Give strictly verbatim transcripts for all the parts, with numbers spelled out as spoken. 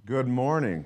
Good morning.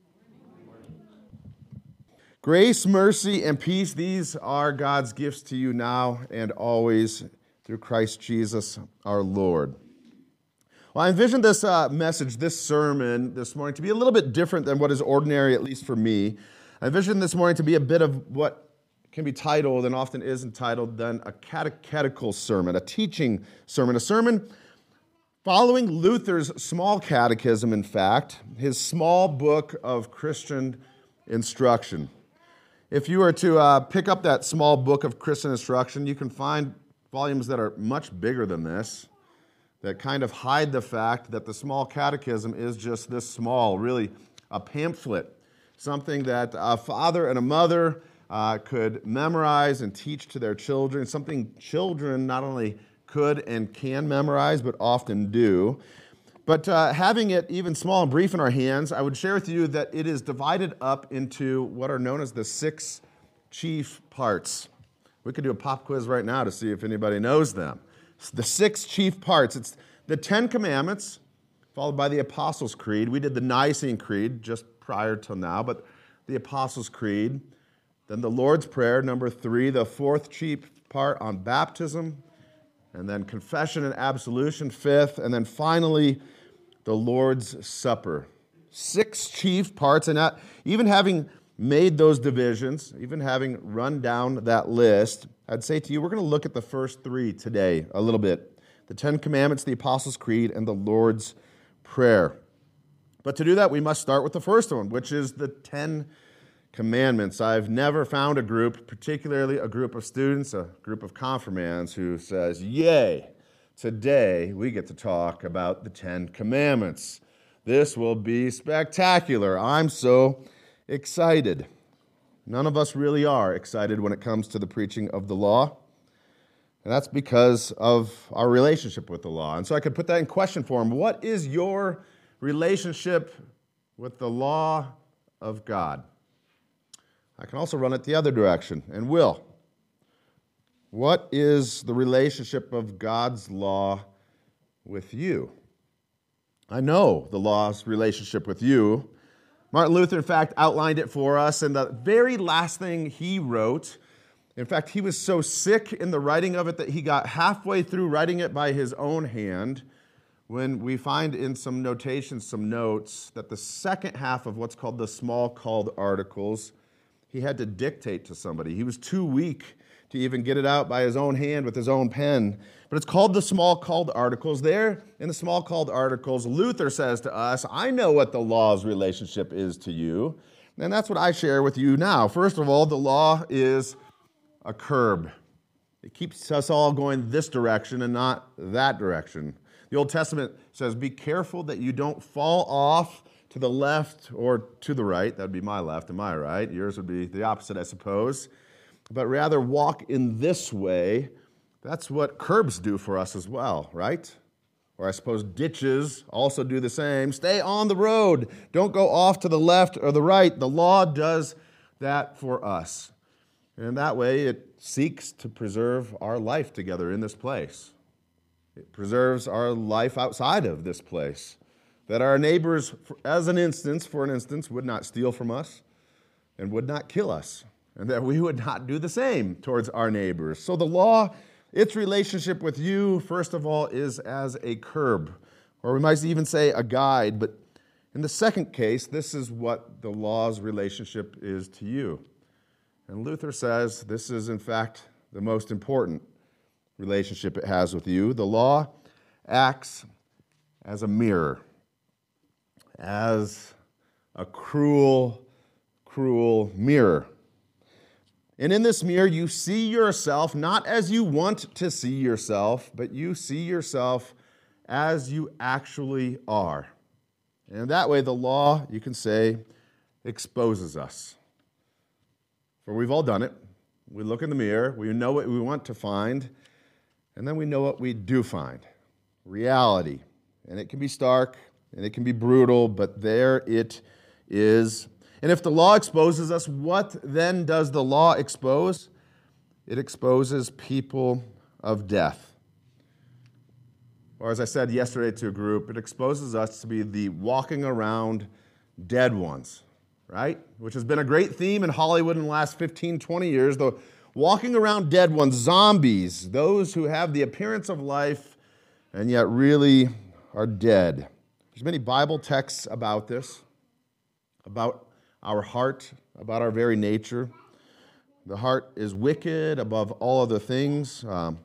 Grace, mercy, and peace, these are God's gifts to you now and always through Christ Jesus our Lord. Well, I envisioned this uh, message, this sermon this morning to be a little bit different than what is ordinary, at least for me. I envisioned this morning to be a bit of what can be titled, and often is entitled, then a catechetical sermon, a teaching sermon, a sermon following Luther's small catechism, in fact, his small book of Christian instruction. If you were to uh, pick up that small book of Christian instruction, you can find volumes that are much bigger than this, that kind of hide the fact that the small catechism is just this small, really a pamphlet, something that a father and a mother uh, could memorize and teach to their children, something children not only could and can memorize, but often do. But uh, having it even small and brief in our hands, I would share with you that it is divided up into what are known as the six chief parts. We could do a pop quiz right now to see if anybody knows them. It's the six chief parts. It's the Ten Commandments, followed by the Apostles' Creed. We did the Nicene Creed just prior till now, but the Apostles' Creed. Then the Lord's Prayer, number three, the fourth chief part on baptism, and then confession and absolution, fifth, and then finally, the Lord's Supper. Six chief parts, and not, even having made those divisions, even having run down that list, I'd say to you, we're going to look at the first three today a little bit. The Ten Commandments, the Apostles' Creed, and the Lord's Prayer. But to do that, we must start with the first one, which is the Ten Commandments. I've never found a group, particularly a group of students, a group of confirmands, who says, yay, today we get to talk about the Ten Commandments. This will be spectacular. I'm so excited. None of us really are excited when it comes to the preaching of the law, and that's because of our relationship with the law. And so I could put that in question form. What is your relationship with the law of God? I can also run it the other direction, and will. What is the relationship of God's law with you? I know the law's relationship with you. Martin Luther, in fact, outlined it for us in the very last thing he wrote. In fact, he was so sick in the writing of it that he got halfway through writing it by his own hand when we find in some notations, some notes, that the second half of what's called the small called articles, he had to dictate to somebody. He was too weak to even get it out by his own hand with his own pen. But it's called the small called articles. There, in the small called articles, Luther says to us, I know what the law's relationship is to you. And that's what I share with you now. First of all, the law is a curb. It keeps us all going this direction and not that direction. The Old Testament says, be careful that you don't fall off to the left or to the right. That would be my left and my right. Yours would be the opposite, I suppose. But rather walk in this way. That's what curbs do for us as well, right? Or I suppose ditches also do the same. Stay on the road. Don't go off to the left or the right. The law does that for us. And that way it seeks to preserve our life together in this place. It preserves our life outside of this place. That our neighbors, as an instance, for an instance, would not steal from us and would not kill us, and that we would not do the same towards our neighbors. So the law, its relationship with you, first of all, is as a curb, or we might even say a guide. But in the second case, this is what the law's relationship is to you. And Luther says this is, in fact, the most important relationship it has with you. The law acts as a mirror, as a cruel, cruel mirror. And in this mirror, you see yourself not as you want to see yourself, but you see yourself as you actually are. And that way, the law, you can say, exposes us. For we've all done it. We look in the mirror, we know what we want to find, and then we know what we do find. Reality. And it can be stark, and it can be brutal, but there it is. And if the law exposes us, what then does the law expose? It exposes people of death. Or as I said yesterday to a group, it exposes us to be the walking around dead ones, right? Which has been a great theme in Hollywood in the last fifteen, twenty years. The walking around dead ones, zombies, those who have the appearance of life and yet really are dead. There's many Bible texts about this, about our heart, about our very nature. The heart is wicked above all other things. Um,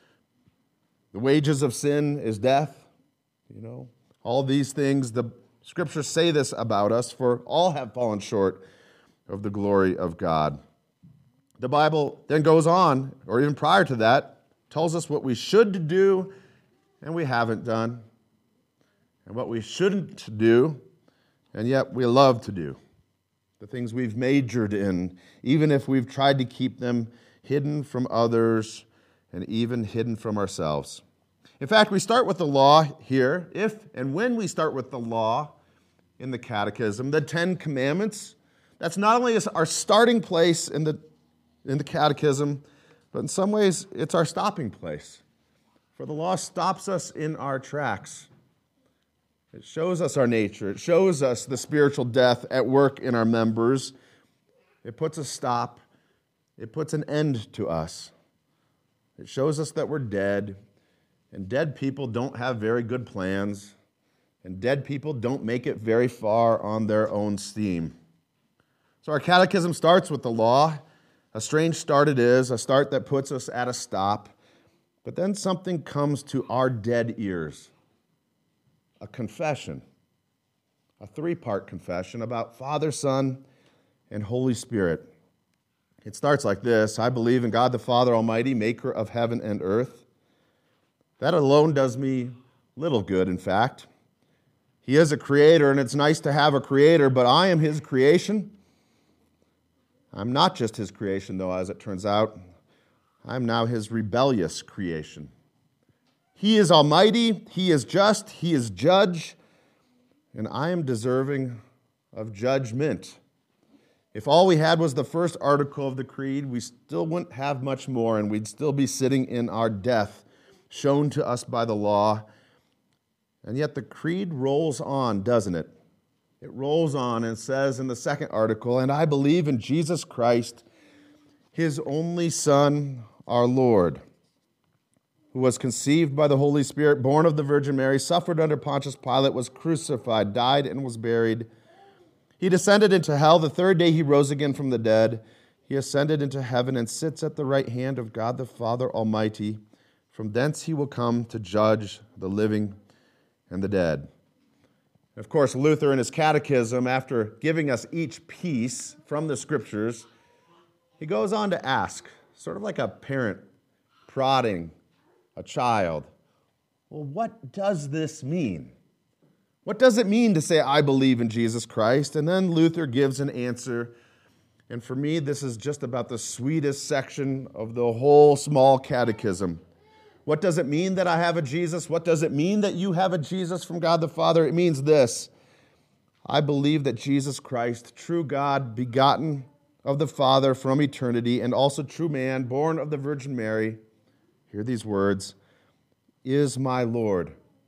the wages of sin is death. You know, all these things, the Scriptures say this about us, for all have fallen short of the glory of God. The Bible then goes on, or even prior to that, tells us what we should do and we haven't done, and what we shouldn't do and yet we love to do. The things we've majored in, even if we've tried to keep them hidden from others and even hidden from ourselves. In fact, we start with the law here. If and when we start with the law in the Catechism, the Ten Commandments, that's not only our starting place in the, in the Catechism, but in some ways it's our stopping place. For the law stops us in our tracks. It shows us our nature. It shows us the spiritual death at work in our members. It puts a stop. It puts an end to us. It shows us that we're dead, and dead people don't have very good plans, and dead people don't make it very far on their own steam. So our catechism starts with the law. A strange start it is, a start that puts us at a stop. But then something comes to our dead ears. A confession, a three-part confession about Father, Son, and Holy Spirit. It starts like this: I believe in God the Father Almighty, maker of heaven and earth. That alone does me little good, in fact. He is a creator, and it's nice to have a creator, but I am his creation. I'm not just his creation, though, as it turns out. I'm now his rebellious creation. He is almighty, he is just, he is judge, and I am deserving of judgment. If all we had was the first article of the creed, we still wouldn't have much more, and we'd still be sitting in our death, shown to us by the law. And yet the creed rolls on, doesn't it? It rolls on and says in the second article, and I believe in Jesus Christ, his only Son, our Lord, who was conceived by the Holy Spirit, born of the Virgin Mary, suffered under Pontius Pilate, was crucified, died, and was buried. He descended into hell. The third day he rose again from the dead. He ascended into heaven and sits at the right hand of God the Father Almighty. From thence he will come to judge the living and the dead. Of course, Luther in his catechism, after giving us each piece from the Scriptures, he goes on to ask, sort of like a parent prodding a child, well, what does this mean? What does it mean to say, I believe in Jesus Christ? And then Luther gives an answer. And for me, this is just about the sweetest section of the whole small catechism. What does it mean that I have a Jesus? What does it mean that you have a Jesus from God the Father? It means this: I believe that Jesus Christ, true God, begotten of the Father from eternity, and also true man, born of the Virgin Mary, hear these words, is my Lord,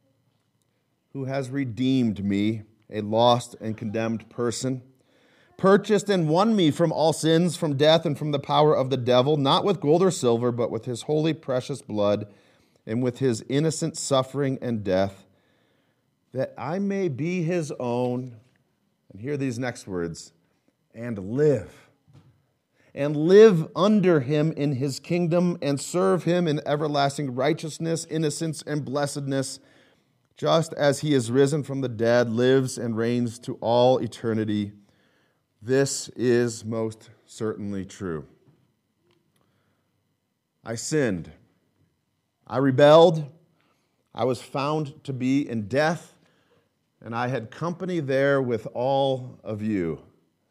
who has redeemed me, a lost and condemned person, purchased and won me from all sins, from death, and from the power of the devil, not with gold or silver, but with his holy precious blood, and with his innocent suffering and death, that I may be his own, and hear these next words, and live. And live under him in his kingdom, and serve him in everlasting righteousness, innocence, and blessedness, just as he is risen from the dead, lives and reigns to all eternity. This is most certainly true. I sinned. I rebelled. I was found to be in death, and I had company there with all of you.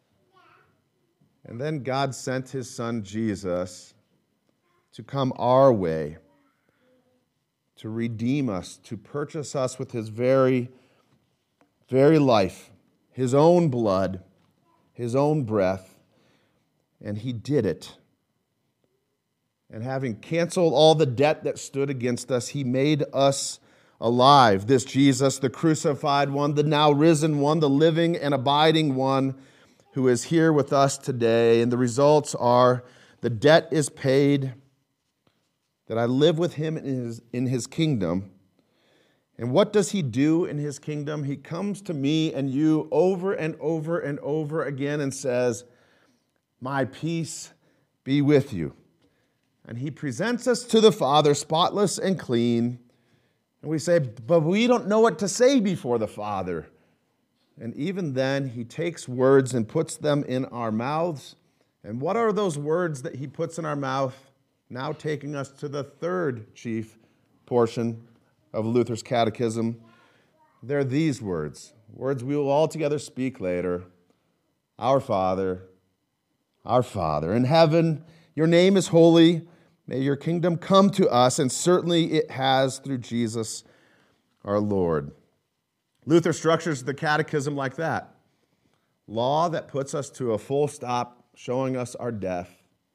And then God sent his Son Jesus to come our way, to redeem us, to purchase us with his very, very life, his own blood, his own breath, and he did it. And having canceled all the debt that stood against us, he made us alive. This Jesus, the crucified one, the now risen one, the living and abiding one who is here with us today. And the results are the debt is paid, that I live with him in his, in his kingdom. And what does he do in his kingdom? He comes to me and you over and over and over again and says, my peace be with you. And he presents us to the Father, spotless and clean. And we say, but we don't know what to say before the Father. And even then, he takes words and puts them in our mouths. And what are those words that he puts in our mouth? Now taking us to the third chief portion of Luther's catechism. They're these words, words we will all together speak later. Our Father, our Father in heaven, your name is holy. May your kingdom come to us, and certainly it has through Jesus our Lord. Luther structures the catechism like that. Law that puts us to a full stop, showing us our death.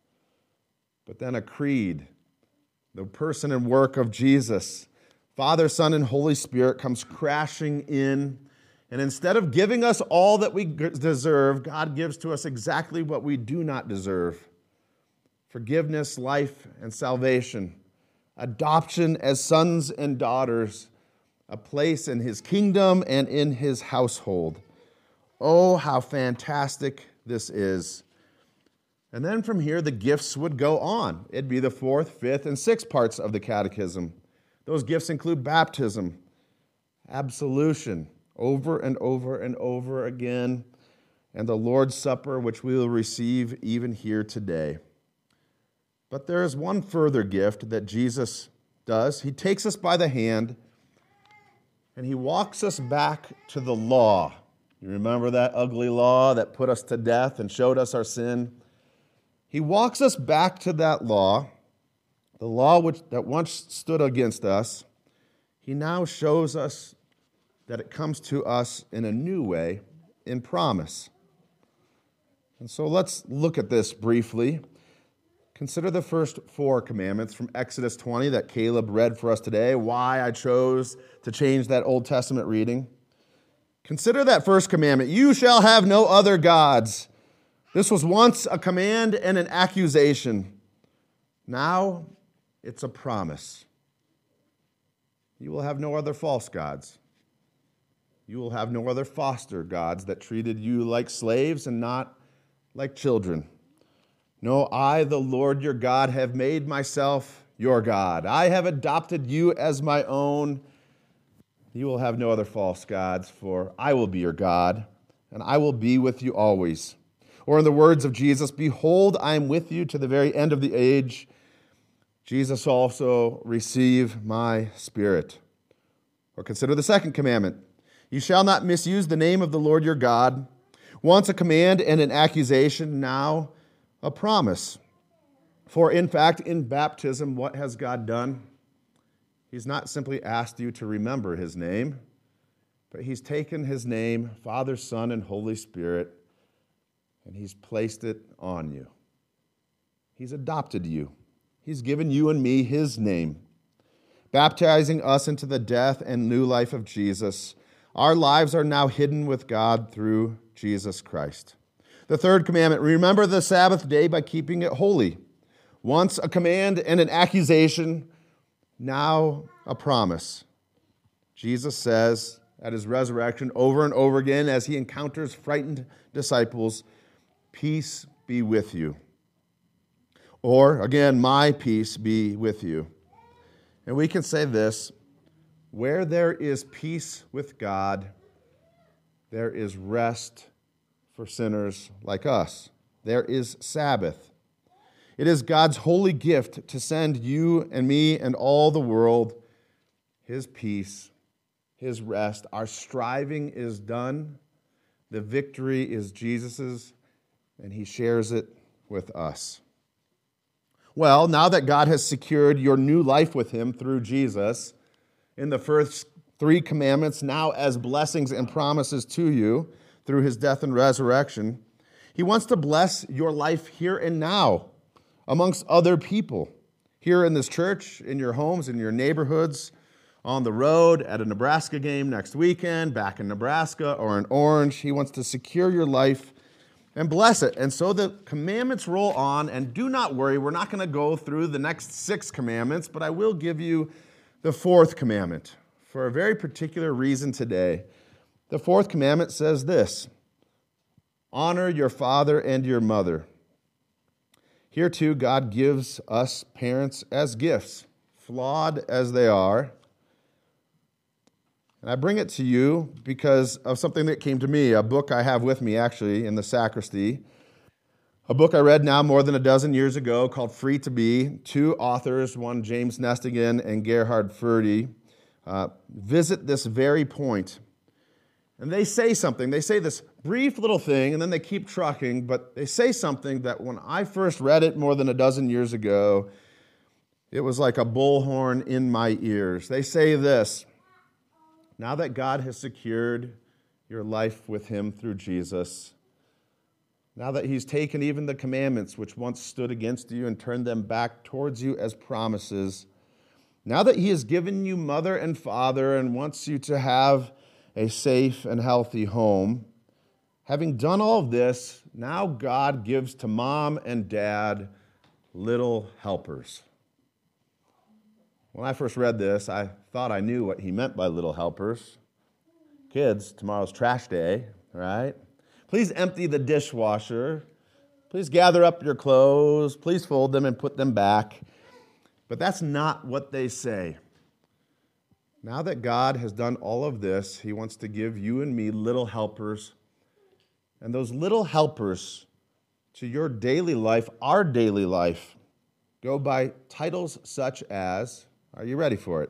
But then a creed, the person and work of Jesus, Father, Son, and Holy Spirit comes crashing in. And instead of giving us all that we deserve, God gives to us exactly what we do not deserve. Forgiveness, life, and salvation. Adoption as sons and daughters. A place in his kingdom and in his household. Oh, how fantastic this is. And then from here, the gifts would go on. It'd be the fourth, fifth, and sixth parts of the catechism. Those gifts include baptism, absolution, over and over and over again, and the Lord's Supper, which we will receive even here today. But there is one further gift that Jesus does. He takes us by the hand, and he walks us back to the law. You remember that ugly law that put us to death and showed us our sin? He walks us back to that law, the law which that once stood against us. He now shows us that it comes to us in a new way, in promise. And so let's look at this briefly. Consider the first four commandments from Exodus twenty that Caleb read for us today, why I chose to change that Old Testament reading. Consider that first commandment, you shall have no other gods. This was once a command and an accusation. Now it's a promise. You will have no other false gods. You will have no other foster gods that treated you like slaves and not like children. No, I, the Lord your God, have made myself your God. I have adopted you as my own. You will have no other false gods, for I will be your God, and I will be with you always. Or in the words of Jesus, behold, I am with you to the very end of the age. Jesus also, receive my spirit. Or consider the second commandment. You shall not misuse the name of the Lord your God. Once a command and an accusation, now a promise. For in fact, in baptism, what has God done? He's not simply asked you to remember his name, but he's taken his name, Father, Son, and Holy Spirit, and he's placed it on you. He's adopted you. He's given you and me his name, baptizing us into the death and new life of Jesus. Our lives are now hidden with God through Jesus Christ. The third commandment, remember the Sabbath day by keeping it holy. Once a command and an accusation, now a promise. Jesus says at his resurrection over and over again as he encounters frightened disciples, peace be with you. Or, again, my peace be with you. And we can say this, where there is peace with God, there is rest for sinners like us. There is Sabbath. It is God's holy gift to send you and me and all the world his peace, his rest. Our striving is done. The victory is Jesus's, and he shares it with us. Well, now that God has secured your new life with him through Jesus, in the first three commandments, now as blessings and promises to you through his death and resurrection, he wants to bless your life here and now amongst other people, here in this church, in your homes, in your neighborhoods, on the road at a Nebraska game next weekend, back in Nebraska or in Orange. He wants to secure your life and bless it. And so the commandments roll on, and do not worry, we're not going to go through the next six commandments, but I will give you the fourth commandment for a very particular reason today. The fourth commandment says this: honor your father and your mother. Here too, God gives us parents as gifts, flawed as they are. And I bring it to you because of something that came to me, a book I have with me actually in the sacristy, a book I read now more than a dozen years ago called Free to Be. Two authors, one James Nestingen and Gerhard Forde, uh, visit this very point. And they say something. They say this brief little thing, and then they keep trucking, but they say something that when I first read it more than a dozen years ago, it was like a bullhorn in my ears. They say this: now that God has secured your life with him through Jesus, now that he's taken even the commandments which once stood against you and turned them back towards you as promises, now that he has given you mother and father and wants you to have a safe and healthy home, having done all of this, now God gives to mom and dad little helpers. When I first read this, I thought I knew what he meant by little helpers. Kids, tomorrow's trash day, right? Please empty the dishwasher. Please gather up your clothes. Please fold them and put them back. But that's not what they say. Now that God has done all of this, he wants to give you and me little helpers. And those little helpers to your daily life, our daily life, go by titles such as, are you ready for it?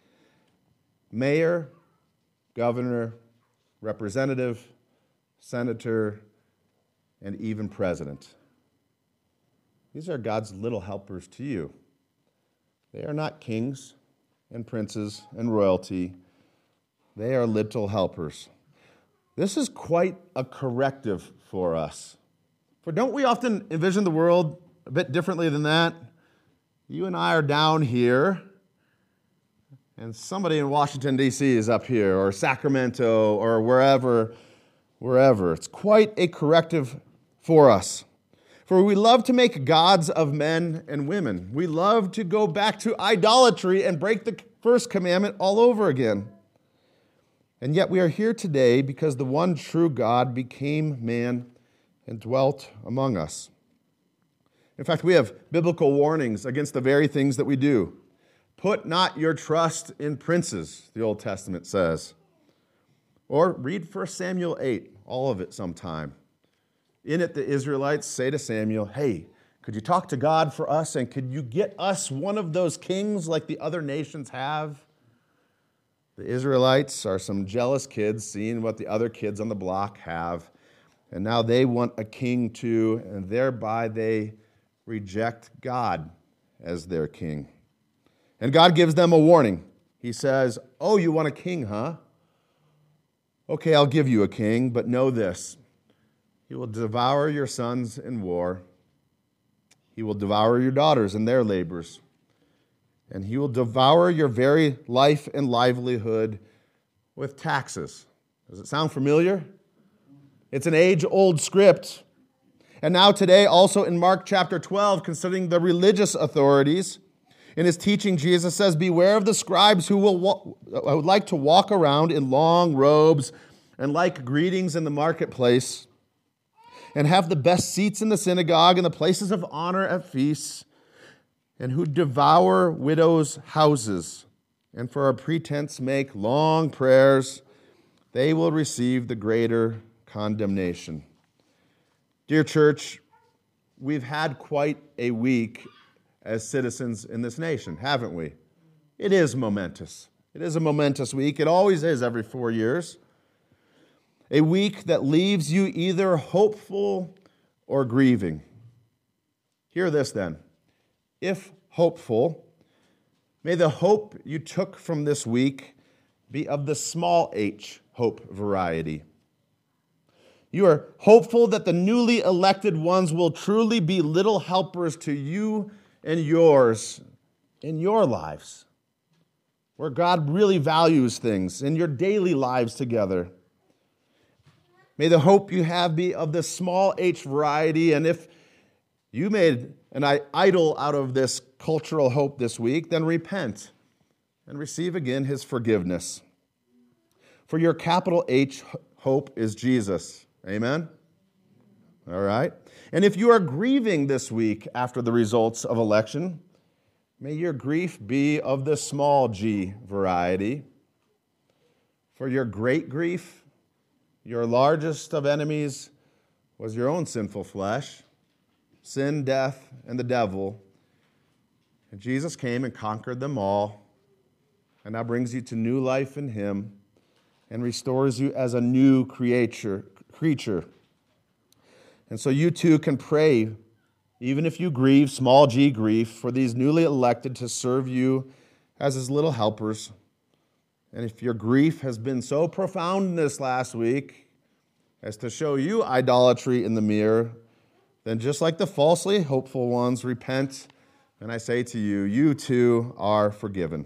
Mayor, governor, representative, senator, and even president. These are God's little helpers to you. They are not kings and princes and royalty. They are little helpers. This is quite a corrective for us. For don't we often envision the world a bit differently than that? You and I are down here, and somebody in Washington, D C is up here, or Sacramento, or wherever, wherever. It's quite a corrective for us. For we love to make gods of men and women. We love to go back to idolatry and break the first commandment all over again. And yet we are here today because the one true God became man and dwelt among us. In fact, we have biblical warnings against the very things that we do. Put not your trust in princes, the Old Testament says. Or read First Samuel eight, all of it sometime. In it, the Israelites say to Samuel, hey, could you talk to God for us, and could you get us one of those kings like the other nations have? The Israelites are some jealous kids seeing what the other kids on the block have, and now they want a king too, and thereby they reject God as their king. And God gives them a warning. He says, oh, you want a king, huh? Okay, I'll give you a king, but know this. He will devour your sons in war. He will devour your daughters in their labors. And he will devour your very life and livelihood with taxes. Does it sound familiar? It's an age-old script. And now today, also in Mark chapter twelve, concerning the religious authorities, in his teaching, Jesus says, beware of the scribes who will walk, who would like to walk around in long robes and like greetings in the marketplace, and have the best seats in the synagogue and the places of honor at feasts, and who devour widows' houses, and for a pretense make long prayers. They will receive the greater condemnation. Dear church, we've had quite a week as citizens in this nation, haven't we? It is momentous. It is a momentous week. It always is every four years. A week that leaves you either hopeful or grieving. Hear this then. If hopeful, may the hope you took from this week be of the small h hope variety. You are hopeful that the newly elected ones will truly be little helpers to you and yours in your lives. where God really values things in your daily lives together. May the hope you have be of the small H variety, and if you made an idol out of this cultural hope this week, then repent and receive again his forgiveness. For your capital H hope is Jesus. Amen? All right. And if you are grieving this week after the results of election, may your grief be of the small g variety. For your great grief, your largest of enemies was your own sinful flesh, sin, death, and the devil. And Jesus came and conquered them all, and now brings you to new life in him and restores you as a new creature, creature. And so you too can pray, even if you grieve, small g grief, for these newly elected to serve you as his little helpers. And if your grief has been so profound this last week as to show you idolatry in the mirror, then just like the falsely hopeful ones, repent, and I say to you, you too are forgiven.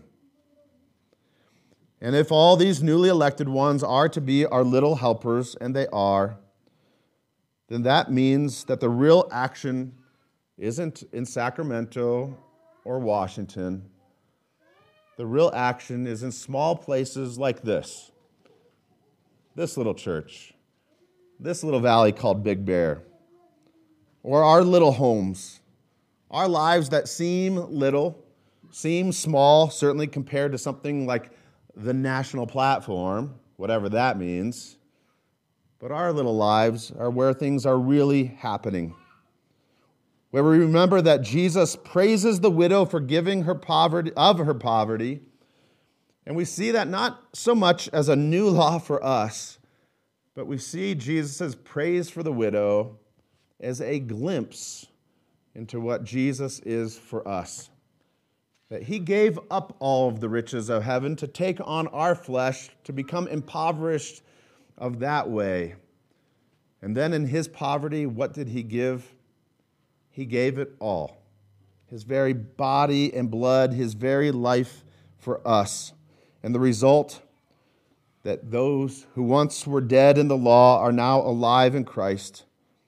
And if all these newly elected ones are to be our little helpers, and they are, then that means that the real action isn't in Sacramento or Washington. The real action is in small places like this. This little church. This little valley called Big Bear. Or our little homes. Our lives that seem little, seem small, certainly compared to something like the national platform, whatever that means. But our little lives are where things are really happening. Where we remember that Jesus praises the widow for giving her poverty of her poverty. And we see that not so much as a new law for us, but we see Jesus' praise for the widow as a glimpse into what Jesus is for us. That he gave up all of the riches of heaven to take on our flesh, to become impoverished of that way. And then in his poverty, what did he give? He gave it all. His very body and blood, his very life for us. And the result, that those who once were dead in the law are now alive in Christ,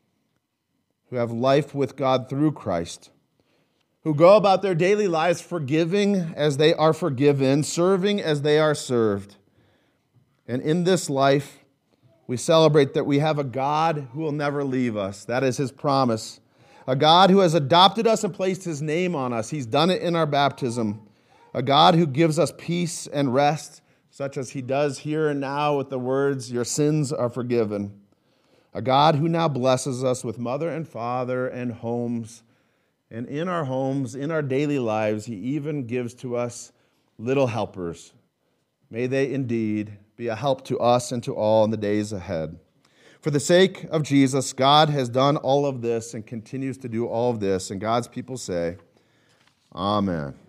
who have life with God through Christ, who go about their daily lives forgiving as they are forgiven, serving as they are served. And in this life, we celebrate that we have a God who will never leave us. That is his promise. A God who has adopted us and placed his name on us. He's done it in our baptism. A God who gives us peace and rest, such as he does here and now with the words, "Your sins are forgiven." A God who now blesses us with mother and father and homes. And in our homes, in our daily lives, he even gives to us little helpers. May they indeed be a help to us and to all in the days ahead. For the sake of Jesus, God has done all of this and continues to do all of this. And God's people say, Amen.